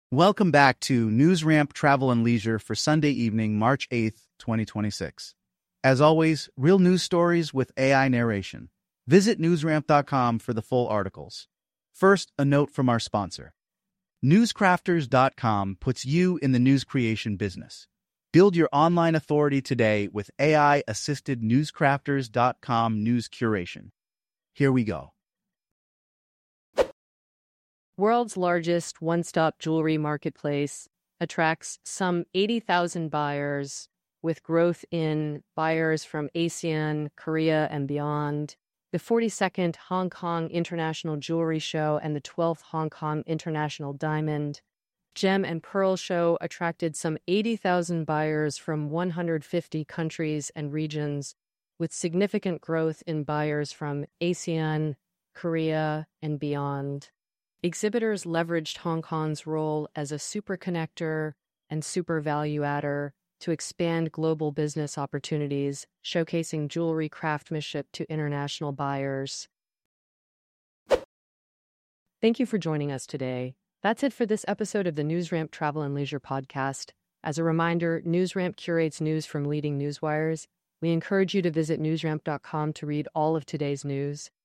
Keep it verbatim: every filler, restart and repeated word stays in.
Welcome back to NewsRamp Travel and Leisure for Sunday evening, March eighth, twenty twenty-six. As always, real news stories with A I narration. Visit newsramp dot com for the full articles. First, a note from our sponsor. newscrafters dot com puts you in the news creation business. Build your online authority today with A I-assisted newscrafters dot com news curation. Here we go. World's largest one-stop jewelry marketplace attracts some eighty thousand buyers, with growth in buyers from ASEAN, Korea, and beyond. The forty-second Hong Kong International Jewelry Show and the twelfth Hong Kong International Diamond, Gem and Pearl Show attracted some eighty thousand buyers from one hundred fifty countries and regions, with significant growth in buyers from ASEAN, Korea, and beyond. Exhibitors leveraged Hong Kong's role as a super connector and super value adder to expand global business opportunities, showcasing jewelry craftsmanship to international buyers. Thank you for joining us today. That's it for this episode of the NewsRamp Travel and Leisure podcast. As a reminder, NewsRamp curates news from leading newswires. We encourage you to visit newsramp dot com to read all of today's news.